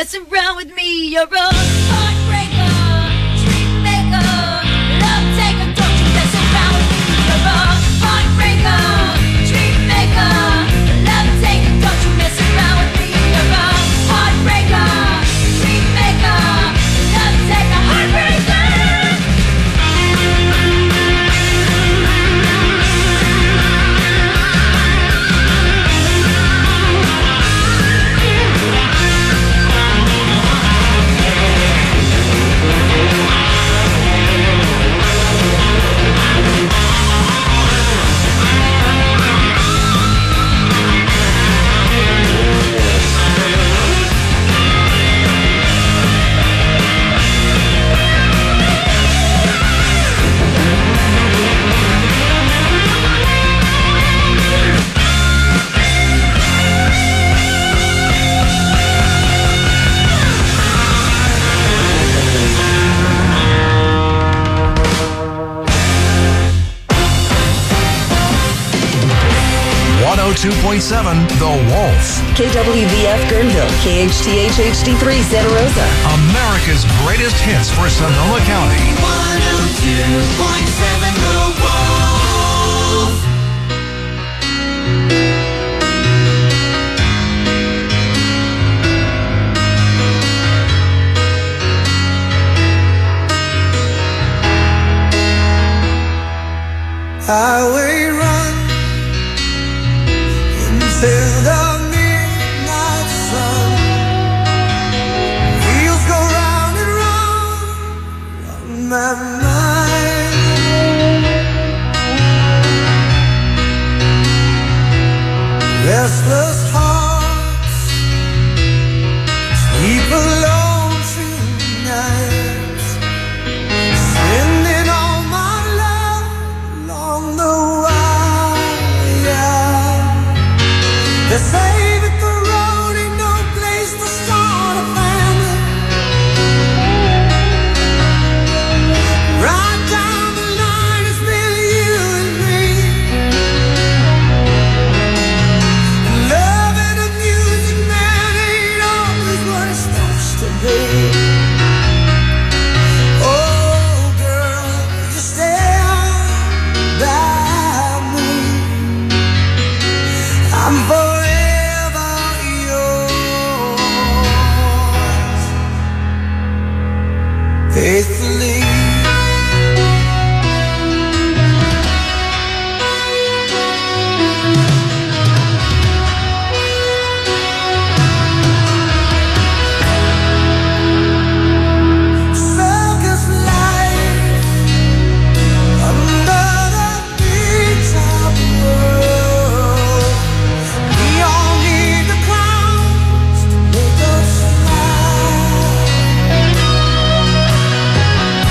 mess around with me. You're a heartbreaker, dream maker, love taker. Don't you mess around with me. You're a heartbreaker, dream maker, love taker. Don't you mess around with me. You're a heartbreaker, dream maker, love taker, heartbreaker. The Wolf. KWVF Guerneville, KHTH HD3 Santa Rosa. America's greatest hits for Sonoma County. 102.7 The Wolf. Highway run till the midnight sun. Wheels go round and round on my mind. Restless hearts sleep alone through nights, sending all my love along the wire. They say that the road ain't no place to start a family. Right down the line it's been you and me. And loving a music man ain't always what it's supposed to be. Oh girl, you stand by me. I'm forever yours, faithfully. Circus life under the big top world. We all need the clowns to make us smile.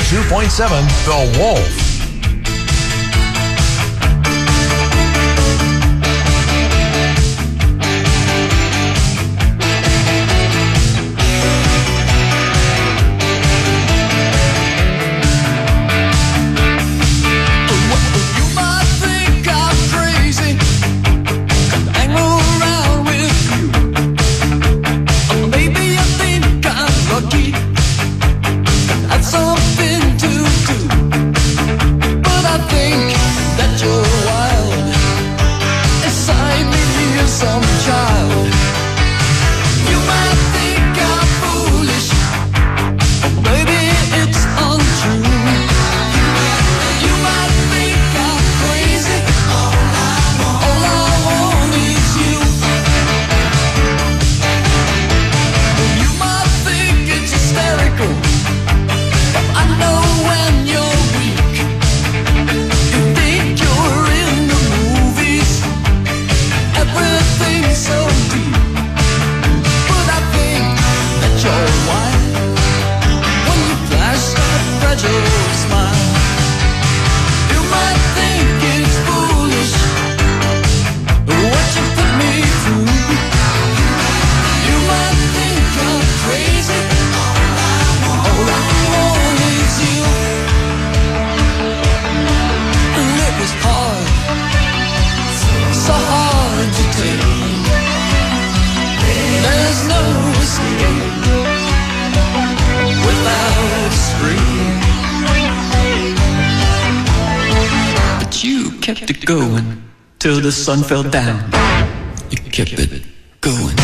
102.7 The Wolf. Kept it going till the sun fell down. You kept it going.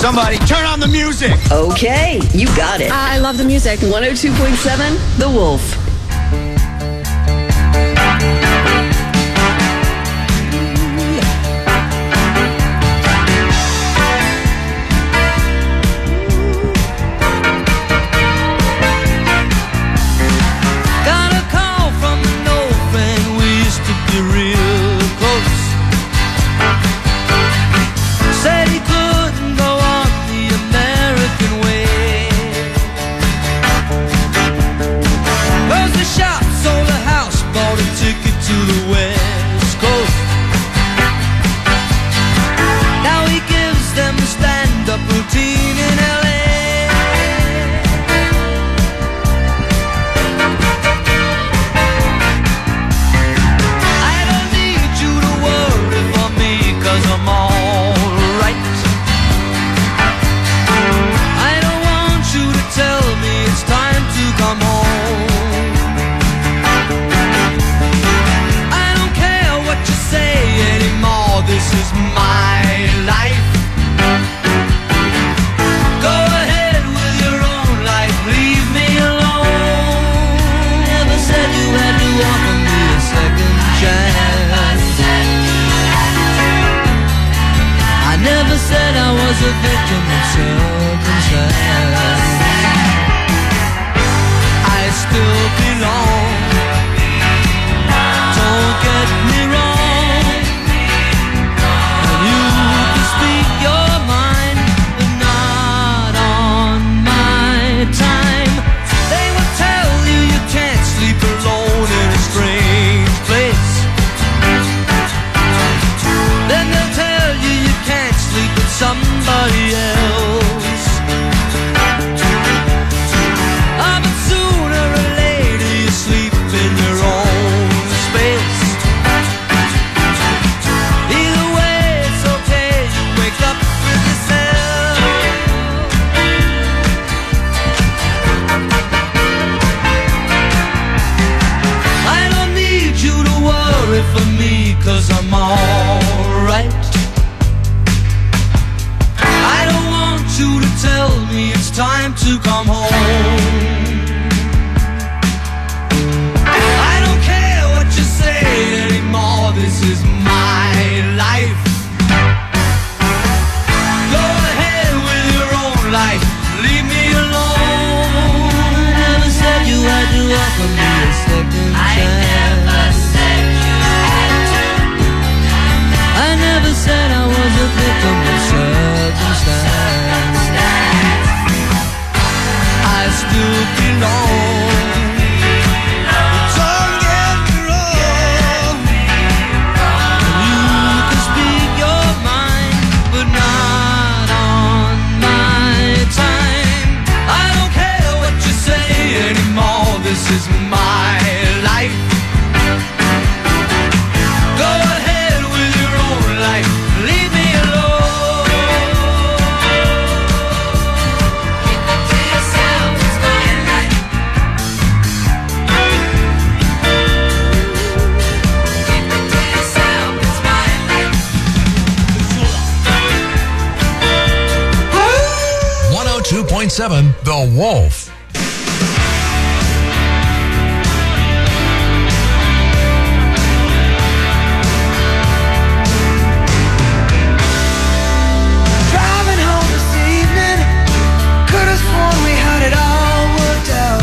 Somebody turn on the music. Okay, you got it. I love the music. 102.7 The Wolf. Got a call from an old friend, we used to be real close. Said he couldn't go on the American way. Closed the shop, sold a house, bought a ticket to the West Coast. Now he gives them a stand-up routine in LA. I don't need you to worry for me, 'cause I'm alright. I don't want you to tell me it's time to come home. I don't care what you say anymore, this is my life. Go ahead with your own life, leave me alone. Never said you had to offer me a second chance. I never said I was a victim of circumstance. I still belong. Don't get me wrong. You can speak your mind, but not on my time. They will tell you you can't sleep alone in a strange place. Then they'll tell you you can't sleep with somebody else. Ah, but sooner or later you sleep in your own space. Either way it's okay, you wake up with yourself. I don't need you to worry for me, 'cause I'm alright. I don't want you to tell me it's time to come home. I don't care what you say anymore, this is my life. Go ahead with your own life, leave me alone. Never said you had to offer me a second chance. I never said I was a victim of circumstance. I still belong. Don't get me wrong. You can speak your mind, but not on my time. I don't care what you say anymore, this is my life. Go ahead with your own life, leave me alone. Keep it to yourself, it's my life. Keep it to yourself, it's my life. 102.7 The Wolf. Driving home this evening, could have sworn we had it all worked out.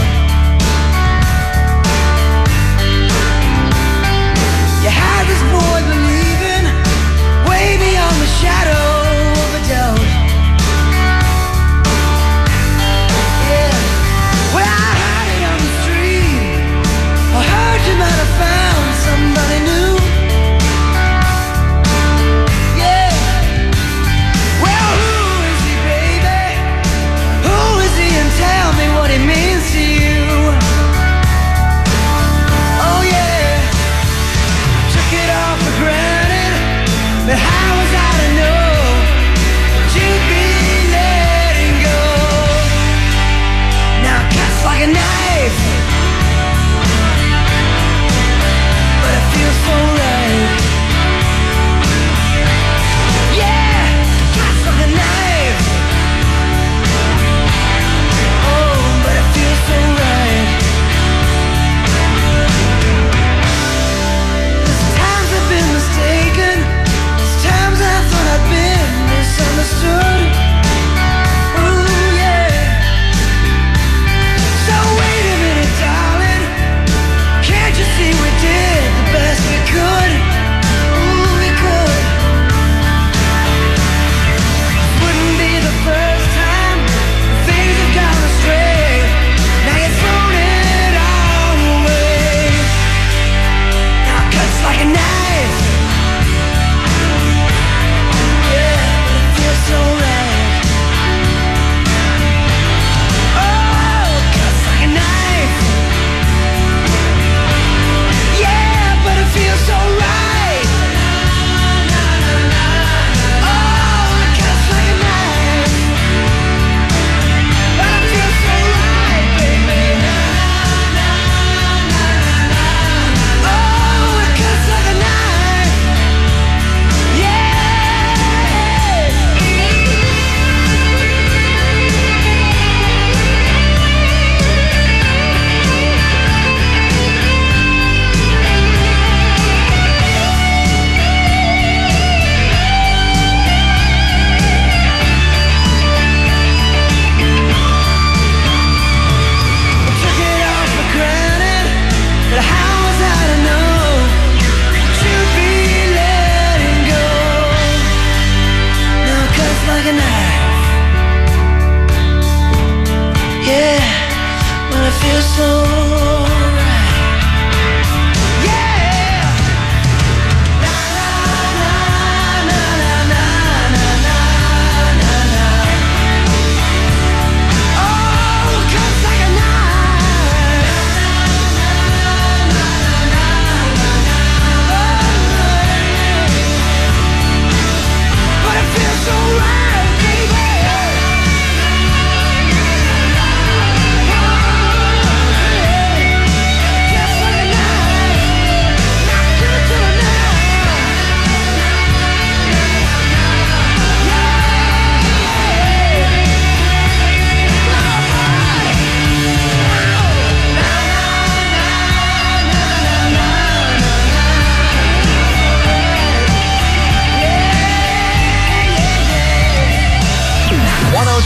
You had this boy believing, way beyond the shadow of a doubt. Yeah.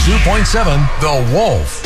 102.7 The Wolf.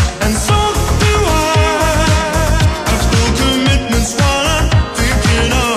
Thinking of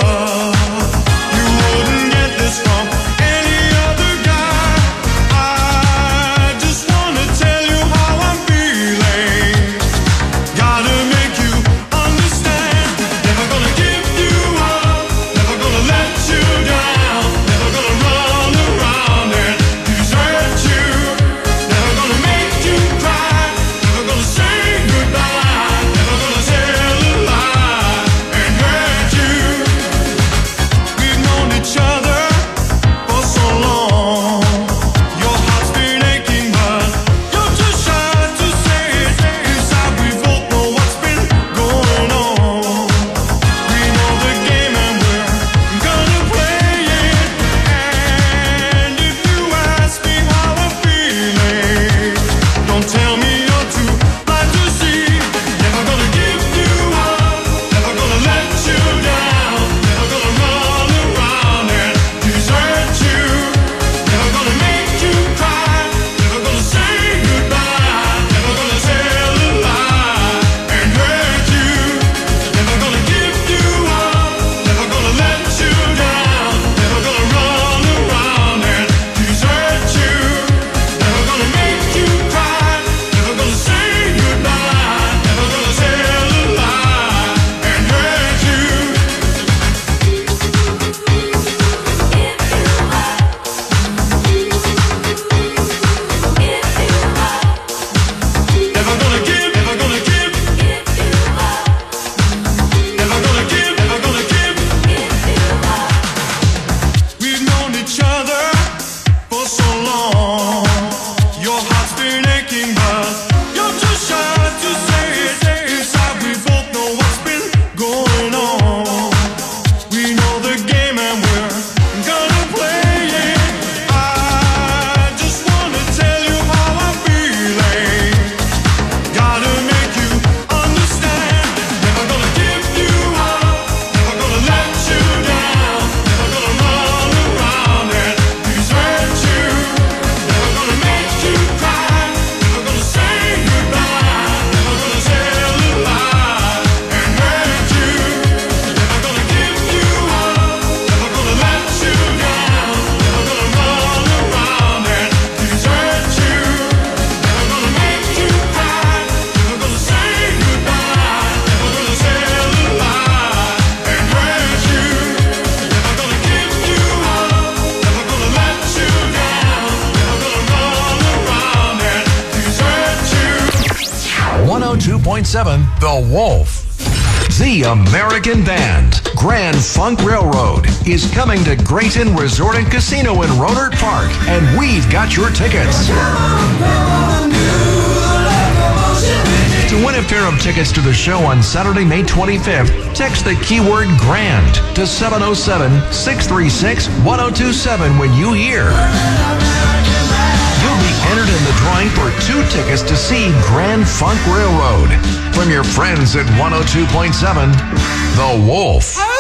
102.7 The Wolf. The American Band, Grand Funk Railroad, is coming to Grayton Resort and Casino in Rohnert Park, and we've got your tickets. To win a pair of tickets to the show on Saturday, May 25th, text the keyword GRAND to 707-636-1027 when you hear. You'll be entered in the drawing for 2 tickets to see Grand Funk Railroad from your friends at 102.7 The Wolf.